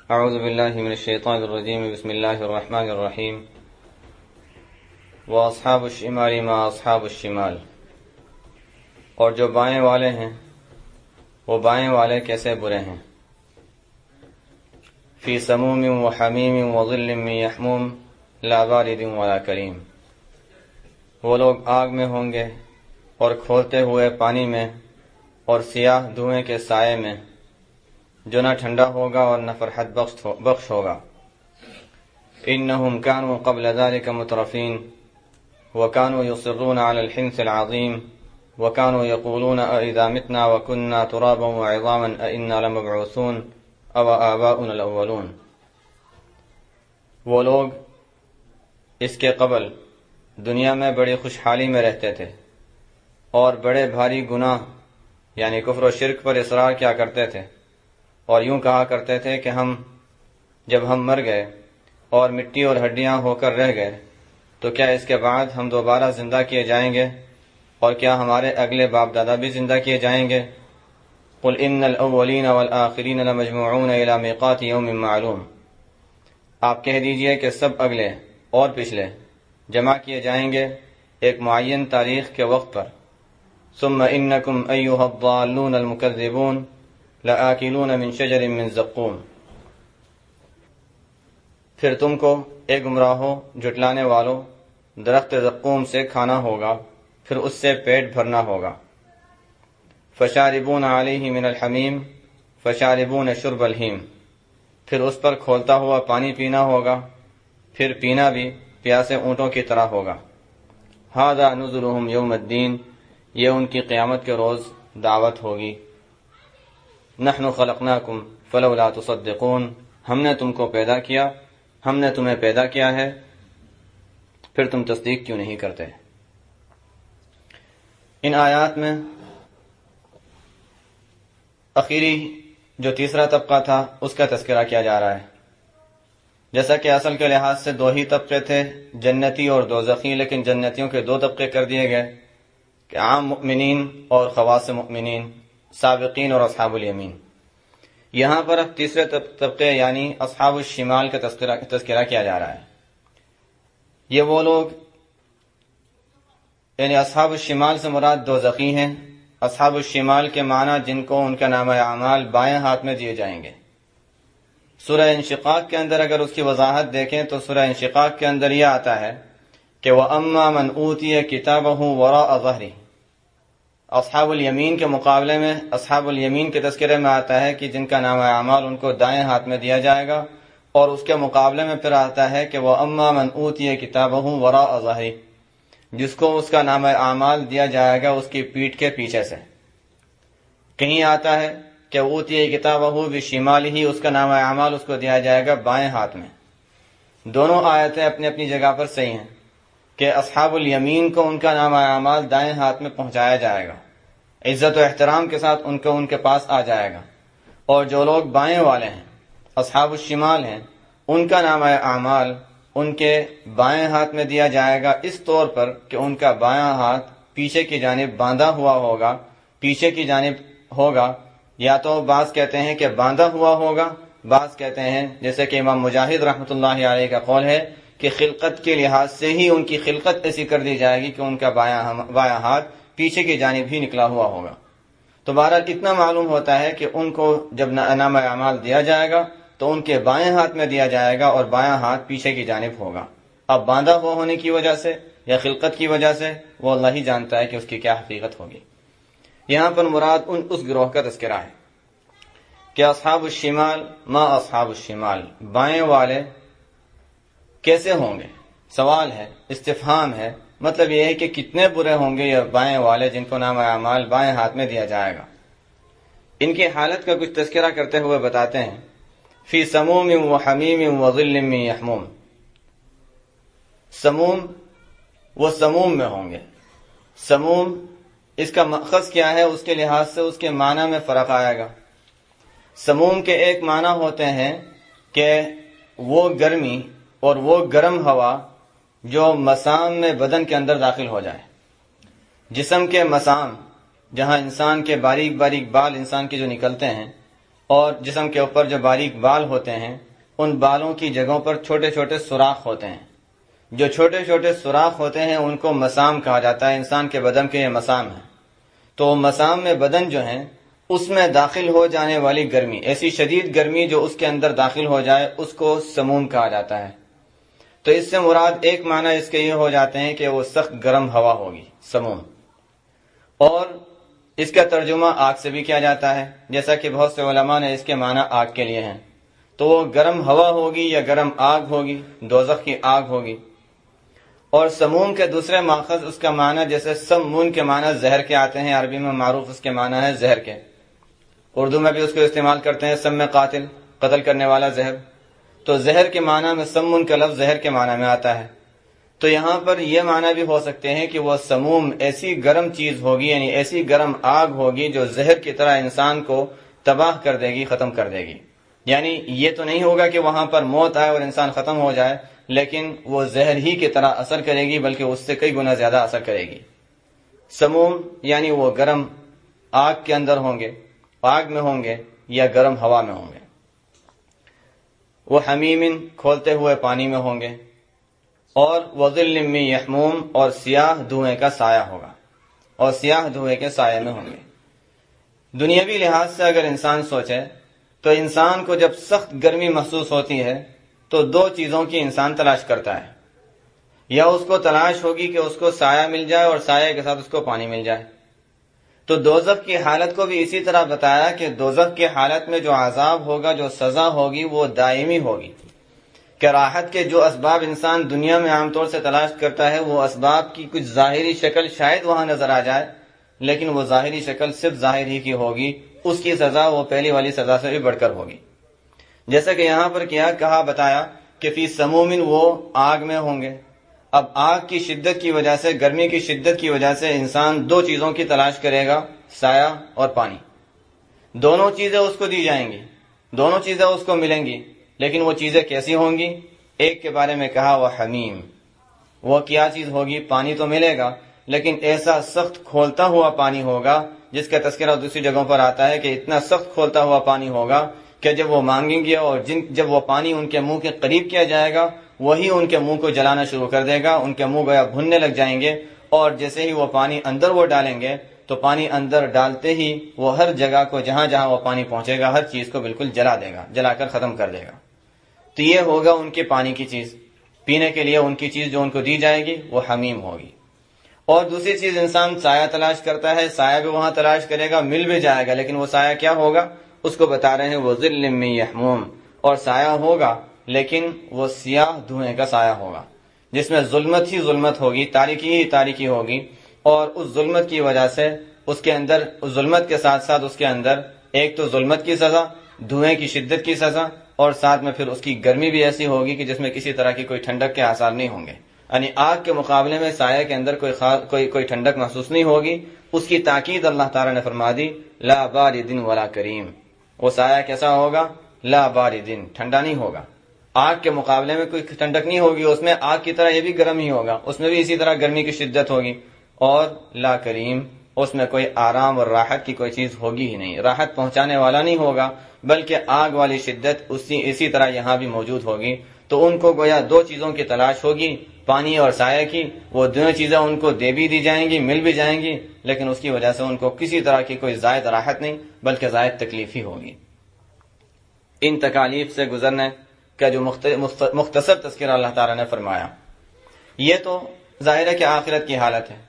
اعوذ باللہ من الشیطان الرجیم بسم اللہ الرحمن الرحیم واصحاب الشمال ما اصحاب الشمال، اور جو بائیں والے ہیں وہ بائیں والے کیسے برے ہیں۔ فی سموم وحمیم وظل من یحموم لا بارد ولا کریم، وہ لوگ آگ میں ہوں گے اور کھولتے ہوئے پانی میں اور سیاہ دھوئیں کے سائے میں، جو نہ ٹھنڈا ہوگا اور نہ فرحت بخش ہوگا۔ انہم کانوا قبل ذلك مترفین وکانوا یصرون علی الحنث العظیم وکانوا یقولون اذا متنا وکنا ترابا وعظاما انا لمبعوثون او آباؤنا الاولون، وہ لوگ اس کے قبل دنیا میں بڑی خوشحالی میں رہتے تھے اور بڑے بھاری گناہ یعنی کفر و شرک پر اصرار کیا کرتے تھے، اور یوں کہا کرتے تھے کہ جب ہم مر گئے اور مٹی اور ہڈیاں ہو کر رہ گئے تو کیا اس کے بعد ہم دوبارہ زندہ کیے جائیں گے، اور کیا ہمارے اگلے باپ دادا بھی زندہ کیے جائیں گے۔ قل ان الاولین والآخرین لمجموعون الی میقات یوم معلوم، آپ کہہ دیجئے کہ سب اگلے اور پچھلے جمع کیے جائیں گے ایک معین تاریخ کے وقت پر۔ ثم انکم ایھا الضالون المکذبون لآکلون من شجر من زقوم، پھر تم کو اے گمراہو جھٹلانے والو درخت زقوم سے کھانا ہوگا، پھر اس سے پیٹ بھرنا ہوگا۔ فشاربون علیہ من الحمیم فشاربون شرب الہیم، پھر اس پر کھولتا ہوا پانی پینا ہوگا، پھر پینا بھی پیاسے اونٹوں کی طرح ہوگا۔ ھذا نزلہم یوم الدین، یہ ان کی قیامت کے روز دعوت ہوگی۔ نحن خلقناکم فلولا تصدقون، ہم نے تم کو پیدا کیا، ہم نے تمہیں پیدا کیا ہے، پھر تم تصدیق کیوں نہیں کرتے۔ ان آیات میں اخیری جو تیسرا طبقہ تھا اس کا تذکرہ کیا جا رہا ہے، جیسا کہ اصل کے لحاظ سے دو ہی طبقے تھے، جنتی اور دوزخی، لیکن جنتیوں کے دو طبقے کر دیے گئے کہ عام مؤمنین اور خواص مؤمنین، سابقین اور اصحاب الیمین۔ یہاں پر اب تیسرے طبقے یعنی اصحاب الشمال کا تذکرہ کیا جا رہا ہے۔ یہ وہ لوگ یعنی اصحاب الشمال سے مراد دوزخی ہیں۔ اصحاب الشمال کے معنی جن کو ان کا نامہ اعمال بائیں ہاتھ میں دیے جائیں گے۔ سورہ انشقاق کے اندر اگر اس کی وضاحت دیکھیں تو سورہ انشقاق کے اندر یہ آتا ہے کہ وَأَمَّا مَنْ أُوتِيَ كِتَابَهُ وَرَاءَ ظَهْرِهِ، اصحاب الیمین کے مقابلے میں اصحاب الیمین کے تذکرے میں آتا ہے کہ جن کا نامہ اعمال ان کو دائیں ہاتھ میں دیا جائے گا، اور اس کے مقابلے میں پھر آتا ہے کہ وَأَمَّا مَنْ أُوتِيَ كِتَابَهُ وَرَاءَ ظَهْرِهِ، جس کو اس کا نامہ اعمال دیا جائے گا اس کی پیٹھ کے پیچھے سے۔ کہیں آتا ہے کہ اوتیہ کتابہ بشمالہ، اس کا نامہ اعمال اس کو دیا جائے گا بائیں ہاتھ میں۔ دونوں آیتیں اپنی اپنی جگہ پر صحیح ہیں کہ اصحاب الیمین کو ان کا نامہ اعمال دائیں ہاتھ میں پہنچایا جائے گا، عزت و احترام کے ساتھ ان کے پاس آ جائے گا، اور جو لوگ بائیں والے ہیں اصحاب الشمال ہیں ان کا نامہ اعمال ان کے بائیں ہاتھ میں دیا جائے گا، اس طور پر کہ ان کا بایاں ہاتھ پیچھے کی جانب باندھا ہوا ہوگا، پیچھے کی جانب ہوگا، یا تو بعض کہتے ہیں کہ باندھا ہوا ہوگا، بعض کہتے ہیں جیسے کہ امام مجاہد رحمۃ اللہ علیہ کا قول ہے کہ خلقت کے لحاظ سے ہی ان کی خلقت ایسی کر دی جائے گی کہ ان کا بایاں ہاتھ پیچھے کی جانب ہی نکلا ہوا ہوگا۔ تو بہرحال اتنا معلوم ہوتا ہے کہ ان کو جب نامہ اعمال دیا جائے گا تو ان کے بائیں ہاتھ میں دیا جائے گا اور بایاں ہاتھ پیچھے کی جانب ہوگا۔ اب باندھا ہوا ہونے کی وجہ سے یا خلقت کی وجہ سے وہ اللہ ہی جانتا ہے کہ اس کی کیا حقیقت ہوگی۔ یہاں پر مراد اس گروہ کا تذکرہ ہے کہ اصحاب الشمال ما اصحاب الشمال، بائیں والے کیسے ہوں گے؟ سوال ہے، استفہام ہے، مطلب یہ ہے کہ کتنے برے ہوں گے یہ بائیں والے جن کو نامہ اعمال بائیں ہاتھ میں دیا جائے گا۔ ان کی حالت کا کچھ تذکرہ کرتے ہوئے بتاتے ہیں فی سموم وحمیم وظل من یحموم، سموم وہ سموم میں ہوں گے۔ سموم اس کا مأخذ کیا ہے اس کے لحاظ سے اس کے معنی میں فرق آئے گا۔ سموم کے ایک معنی ہوتے ہیں کہ وہ گرمی اور وہ گرم ہوا جو مسام میں بدن کے اندر داخل ہو جائے، جسم کے مسام جہاں انسان کے باریک باریک بال انسان کے جو نکلتے ہیں، اور جسم کے اوپر جو باریک بال ہوتے ہیں ان بالوں کی جگہوں پر چھوٹے چھوٹے سوراخ ہوتے ہیں. جو چھوٹے چھوٹے سوراخ ہوتے ہیں ان کو مسام کہا جاتا ہے. انسان کے بدن کے یہ مسام ہیں. تو مسام میں بدن جو ہیں اس میں داخل ہو جانے والی گرمی، ایسی شدید گرمی جو اس کے اندر داخل ہو جائے، اس کو سموم کہا جاتا ہے. تو اس سے مراد ایک معنی اس کے یہ ہو جاتے ہیں کہ وہ سخت گرم ہوا ہوگی، سموم. اور اس کا ترجمہ آگ سے بھی کیا جاتا ہے، جیسا کہ بہت سے علماء نے اس کے معنی آگ کے لیے ہیں. تو وہ گرم ہوا ہوگی یا گرم آگ ہوگی، دوزخ کی آگ ہوگی. اور سموم کے دوسرے ماخذ اس کا معنی جیسے سمون کے معنی زہر کے آتے ہیں، عربی میں معروف اس کے معنی ہے زہر کے. اردو میں بھی اس کو استعمال کرتے ہیں، سم قاتل، قتل کرنے والا زہر. تو زہر کے معنی میں سمون کا لفظ زہر کے معنی میں آتا ہے. تو یہاں پر یہ معنی بھی ہو سکتے ہیں کہ وہ سموم ایسی گرم چیز ہوگی، یعنی ایسی گرم آگ ہوگی جو زہر کی طرح انسان کو تباہ کر دے گی، ختم کر دے گی. یعنی یہ تو نہیں ہوگا کہ وہاں پر موت آئے اور انسان ختم ہو جائے، لیکن وہ زہر ہی کی طرح اثر کرے گی، بلکہ اس سے کئی گنا زیادہ اثر کرے گی. سموم یعنی وہ گرم آگ کے اندر ہوں گے، آگ میں ہوں گے یا گرم ہوا میں ہوں گے. وہ حمیم، کھولتے ہوئے پانی میں ہوں گے. اور وظل من یحموم، اور سیاہ دھوئیں کا سایہ ہوگا، اور سیاہ دھوئیں کے سائے میں ہوں گے. دنیاوی لحاظ سے اگر انسان سوچے تو انسان کو جب سخت گرمی محسوس ہوتی ہے تو دو چیزوں کی انسان تلاش کرتا ہے. یا اس کو تلاش ہوگی کہ اس کو سایہ مل جائے اور سایہ کے ساتھ اس کو پانی مل جائے. تو دوزخ کی حالت کو بھی اسی طرح بتایا کہ دوزخ کی حالت میں جو عذاب ہوگا، جو سزا ہوگی، وہ دائمی ہوگی. کہ راحت کے جو اسباب انسان دنیا میں عام طور سے تلاش کرتا ہے، وہ اسباب کی کچھ ظاہری شکل شاید وہاں نظر آ جائے، لیکن وہ ظاہری شکل صرف ظاہر ہی کی ہوگی. اس کی سزا وہ پہلی والی سزا سے بھی بڑھ کر ہوگی. جیسا کہ یہاں پر کہا بتایا کہ فی سموم، وہ آگ میں ہوں گے. اب آگ کی شدت کی وجہ سے، گرمی کی شدت کی وجہ سے انسان دو چیزوں کی تلاش کرے گا، سایہ اور پانی. دونوں چیزیں اس کو دی جائیں گی، دونوں چیزیں اس کو ملیں گی، لیکن وہ چیزیں کیسی ہوں گی؟ ایک کے بارے میں کہا وہ حمیم. وہ کیا چیز ہوگی؟ پانی تو ملے گا، لیکن ایسا سخت کھولتا ہوا پانی ہوگا جس کا تذکرہ دوسری جگہوں پر آتا ہے کہ اتنا سخت کھولتا ہوا پانی ہوگا کہ جب وہ مانگیں گے اور جب وہ پانی ان کے منہ کے قریب کیا جائے گا، وہی ان کے منہ کو جلانا شروع کر دے گا. ان کے منہ گویا بھننے لگ جائیں گے. اور جیسے ہی وہ پانی اندر وہ ڈالیں گے تو پانی اندر ڈالتے ہی وہ ہر جگہ کو، جہاں جہاں وہ پانی پہنچے گا، ہر چیز کو بالکل جلا دے گا، جلا کر ختم کر دے گا. تو یہ ہوگا ان کے پانی کی چیز. پینے کے لیے ان کی چیز جو ان کو دی جائے گی وہ حمیم ہوگی. اور دوسری چیز، انسان سایہ تلاش کرتا ہے، سایہ بھی وہاں تلاش کرے گا، مل بھی جائے گا، لیکن وہ سایہ کیا ہوگا؟ اس کو بتا رہے ہیں وہ ظل من یحموم. اور سایہ ہوگا لیکن وہ سیاہ دھوئیں کا سایہ ہوگا، جس میں ظلمت ہی ظلمت ہوگی، تاریکی ہی تاریکی ہوگی. اور اس ظلمت کی وجہ سے اس کے اندر، اس ظلمت کے ساتھ ساتھ اس کے اندر ایک تو ظلمت کی سزا، دھوئیں کی شدت کی سزا، اور ساتھ میں پھر اس کی گرمی بھی ایسی ہوگی کہ جس میں کسی طرح کی کوئی ٹھنڈک کے آثار نہیں ہوں گے. یعنی آگ کے مقابلے میں سایہ کے اندر کوئی ٹھنڈک محسوس نہیں ہوگی. اس کی تاکید اللہ تعالیٰ نے فرما دی، لا بارد ولا کریم. وہ سایہ کیسا ہوگا؟ لا بارد، ٹھنڈا نہیں ہوگا. آگ کے مقابلے میں کوئی ٹھنڈک نہیں ہوگی، اس میں آگ کی طرح یہ بھی گرم ہی ہوگا، اس میں بھی اسی طرح گرمی کی شدت ہوگی. اور لا کریم، اس میں کوئی آرام اور راحت کی کوئی چیز ہوگی ہی نہیں، راحت پہنچانے والا نہیں ہوگا، بلکہ آگ والی شدت اسی طرح یہاں بھی موجود ہوگی. تو ان کو گویا دو چیزوں کی تلاش ہوگی، پانی اور سایہ کی. وہ دونوں چیزیں ان کو دے بھی دی جائیں گی، مل بھی جائیں گی، لیکن اس کی وجہ سے ان کو کسی طرح کی کوئی زائد راحت نہیں بلکہ زائد تکلیف ہی ہوگی. ان تکالیف سے گزرنے کا جو مختصر تذکرہ اللہ تعالیٰ نے فرمایا، یہ تو ظاہر ہے کہ آخرت کی حالت ہے.